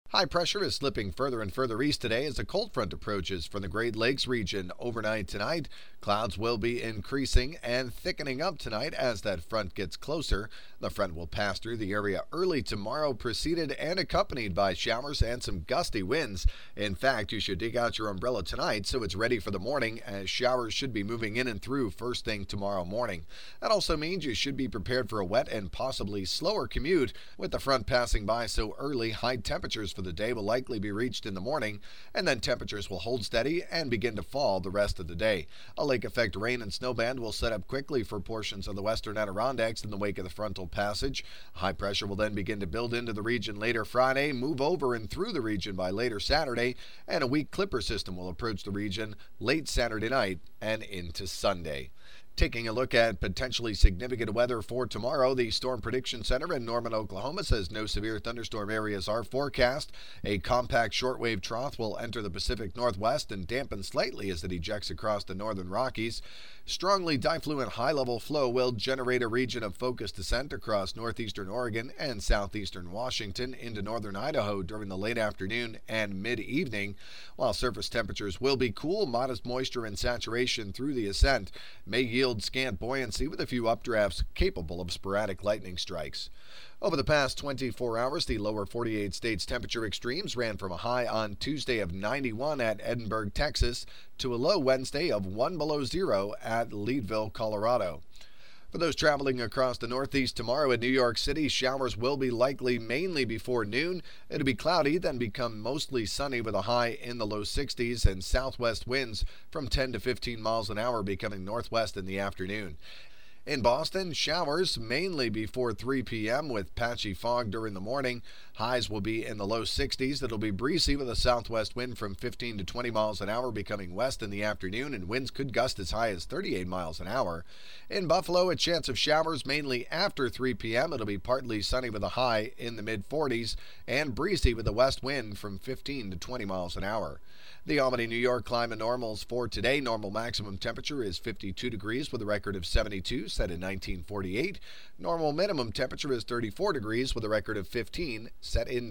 High pressure is slipping further and further east today as a cold front approaches from the Great Lakes region overnight tonight. Clouds will be increasing and thickening up tonight as that front gets closer. The front will pass through the area early tomorrow, preceded and accompanied by showers and some gusty winds. In fact, you should dig out your umbrella tonight so it's ready for the morning, as showers should be moving in and through first thing tomorrow morning. That also means you should be prepared for a wet and possibly slower commute. With the front passing by so early, high temperatures for the day will likely be reached in the morning, and then temperatures will hold steady and begin to fall the rest of the day. A lake effect rain and snow band will set up quickly for portions of the western Adirondacks in the wake of the frontal passage. High pressure will then begin to build into the region later Friday, move over and through the region by later Saturday, and a weak clipper system will approach the region late Saturday night and into Sunday. Taking a look at potentially significant weather for tomorrow, the Storm Prediction Center in Norman, Oklahoma says no severe thunderstorm areas are forecast. A compact shortwave trough will enter the Pacific Northwest and dampen slightly as it ejects across the northern Rockies. Strongly diffluent high-level flow will generate a region of focused descent across northeastern Oregon and southeastern Washington into northern Idaho during the late afternoon and mid-evening. While surface temperatures will be cool, modest moisture and saturation through the ascent may yield scant buoyancy with a few updrafts capable of sporadic lightning strikes. Over the past 24 hours, the lower 48 states temperature extremes ran from a high on Tuesday of 91 at Edinburgh, Texas, to a low Wednesday of 1 below zero at Leadville, Colorado. For those traveling across the Northeast tomorrow in New York City, showers will be likely mainly before noon. It'll be cloudy, then become mostly sunny with a high in the low 60s and southwest winds from 10 to 15 miles an hour becoming northwest in the afternoon. In Boston, showers mainly before 3 p.m. with patchy fog during the morning. Highs will be in the low 60s. It'll be breezy with a southwest wind from 15 to 20 miles an hour becoming west in the afternoon, and winds could gust as high as 38 miles an hour. In Buffalo, a chance of showers mainly after 3 p.m. It'll be partly sunny with a high in the mid-40s and breezy with a west wind from 15 to 20 miles an hour. The Albany, New York climate normals for today. Normal maximum temperature is 52 degrees with a record of 72 set in 1948. Normal minimum temperature is 34 degrees with a record of 15 set in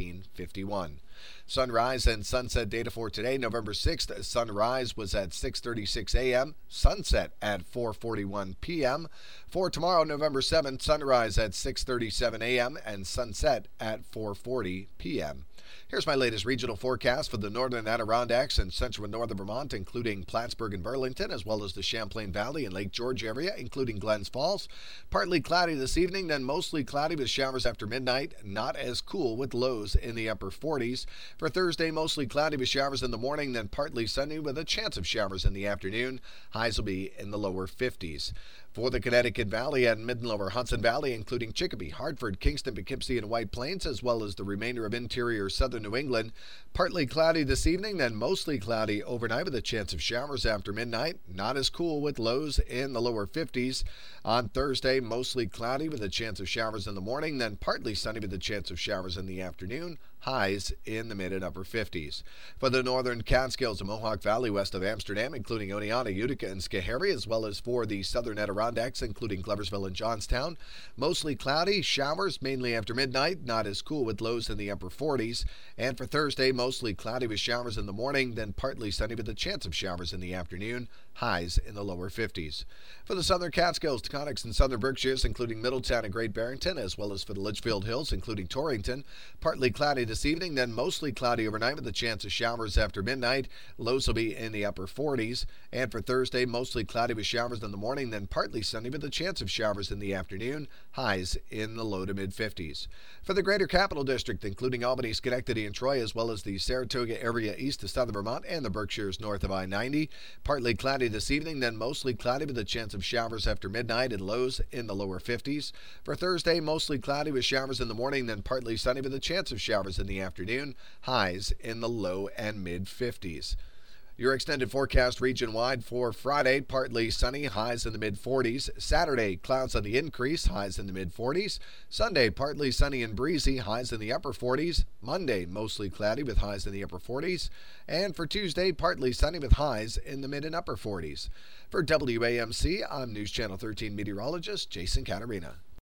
1951. Sunrise and sunset data for today, November 6th. Sunrise was at 6:36 a.m., sunset at 4:41 p.m. For tomorrow, November 7th, sunrise at 6:37 a.m. and sunset at 4:40 p.m. Here's my latest regional forecast for the northern Adirondacks and central and northern Vermont, including Plattsburgh and Burlington, as well as the Champlain Valley and Lake George area, including Glens Falls. Partly cloudy this evening, then mostly cloudy with showers after midnight. Not as cool with lows in the upper 40s. For Thursday, mostly cloudy with showers in the morning, then partly sunny with a chance of showers in the afternoon. Highs will be in the lower 50s. For the Connecticut Valley and mid and lower Hudson Valley, including Chicopee, Hartford, Kingston, Poughkeepsie, and White Plains, as well as the remainder of interior southern New England, partly cloudy this evening, then mostly cloudy overnight with a chance of showers after midnight. Not as cool with lows in the lower 50s. On Thursday, mostly cloudy with a chance of showers in the morning, then partly sunny with a chance of showers in the afternoon. Highs in the mid and upper 50s. For the northern Catskills and Mohawk Valley west of Amsterdam, including Oneonta, Utica, and Schoharie, as well as for the southern Adirondacks, including Gloversville and Johnstown, mostly cloudy, showers mainly after midnight, not as cool with lows in the upper 40s. And for Thursday, mostly cloudy with showers in the morning, then partly sunny with a chance of showers in the afternoon, highs in the lower 50s. For the southern Catskills, Taconics, and southern Berkshires, including Middletown and Great Barrington, as well as for the Litchfield Hills, including Torrington, partly cloudy this evening, then mostly cloudy overnight with a chance of showers after midnight. Lows will be in the upper 40s. And for Thursday, mostly cloudy with showers in the morning, then partly sunny with a chance of showers in the afternoon. Highs in the low to mid 50s. For the Greater Capital District, including Albany, Schenectady, and Troy, as well as the Saratoga area east of southern Vermont and the Berkshires north of I-90, partly cloudy this evening, then mostly cloudy with a chance of showers after midnight and lows in the lower 50s. For Thursday, mostly cloudy with showers in the morning, then partly sunny with a chance of showers in the afternoon. Highs in the low and mid 50s. Your extended forecast region-wide for Friday, partly sunny, highs in the mid-40s. Saturday, clouds on the increase, highs in the mid-40s. Sunday, partly sunny and breezy, highs in the upper 40s. Monday, mostly cloudy with highs in the upper 40s. And for Tuesday, partly sunny with highs in the mid and upper 40s. For WAMC, I'm News Channel 13 meteorologist Jason Catarina.